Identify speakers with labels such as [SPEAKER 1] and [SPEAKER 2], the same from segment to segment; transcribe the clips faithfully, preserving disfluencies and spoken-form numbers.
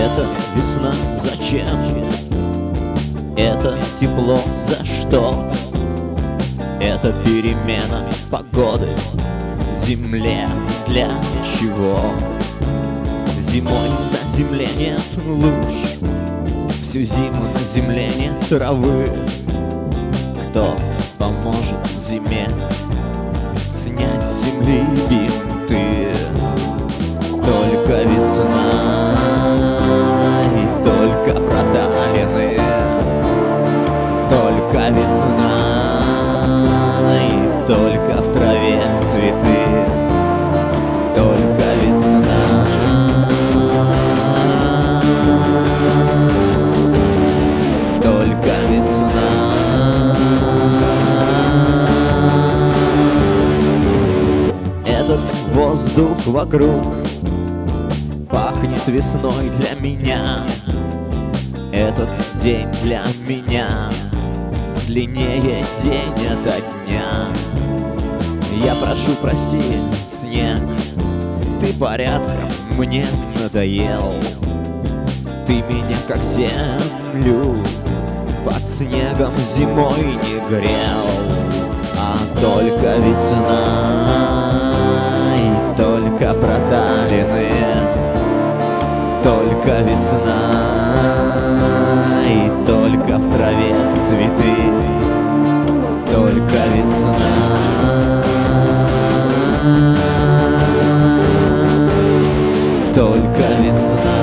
[SPEAKER 1] Это весна зачем? Это тепло за что? Это перемена погоды земле для чего? Зимой на земле нет луж, всю зиму на земле нет травы. Кто поможет зиме снять с земли бинты? Только весна и только проталины. Только весна и только в траве цветы. Только весна, только весна. Этот воздух вокруг пахнет весной для меня. Этот день для меня длиннее день ото дня. Я прошу, прости, снег, ты порядком мне надоел. Ты меня как землю под снегом зимой не грел. А только весна и только проталины. Только весна и только в траве цветы. Только весна, только весна.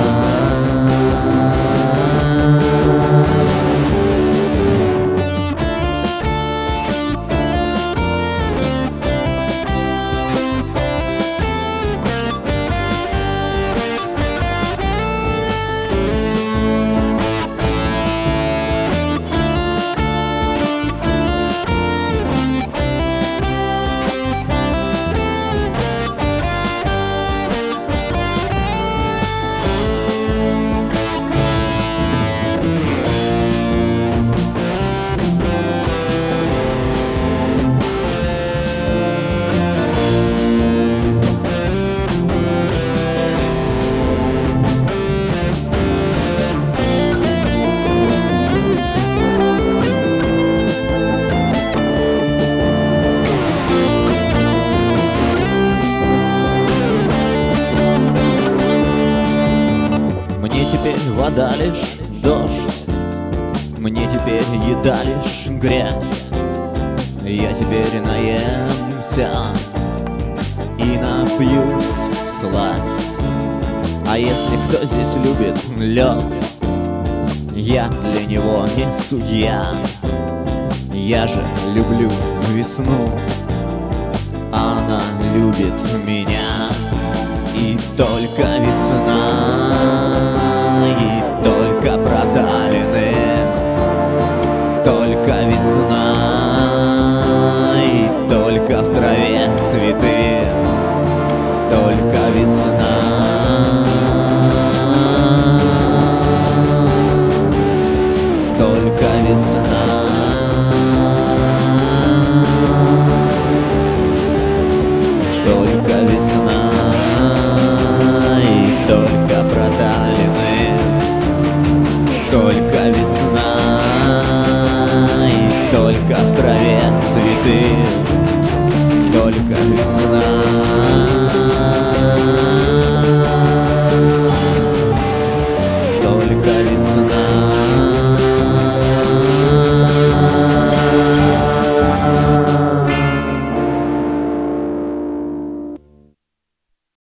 [SPEAKER 1] Теперь вода лишь дождь, мне теперь еда лишь грязь. Я теперь наемся и напьюсь всласть. А если кто здесь любит лед, я для него не судья. Я же люблю весну, она любит меня. И только весна и только проталины. Только весна и только в траве цветы. Только весна, только весна. Только весна и только проталины. Только весна и только в траве цветы. Только весна, только весна.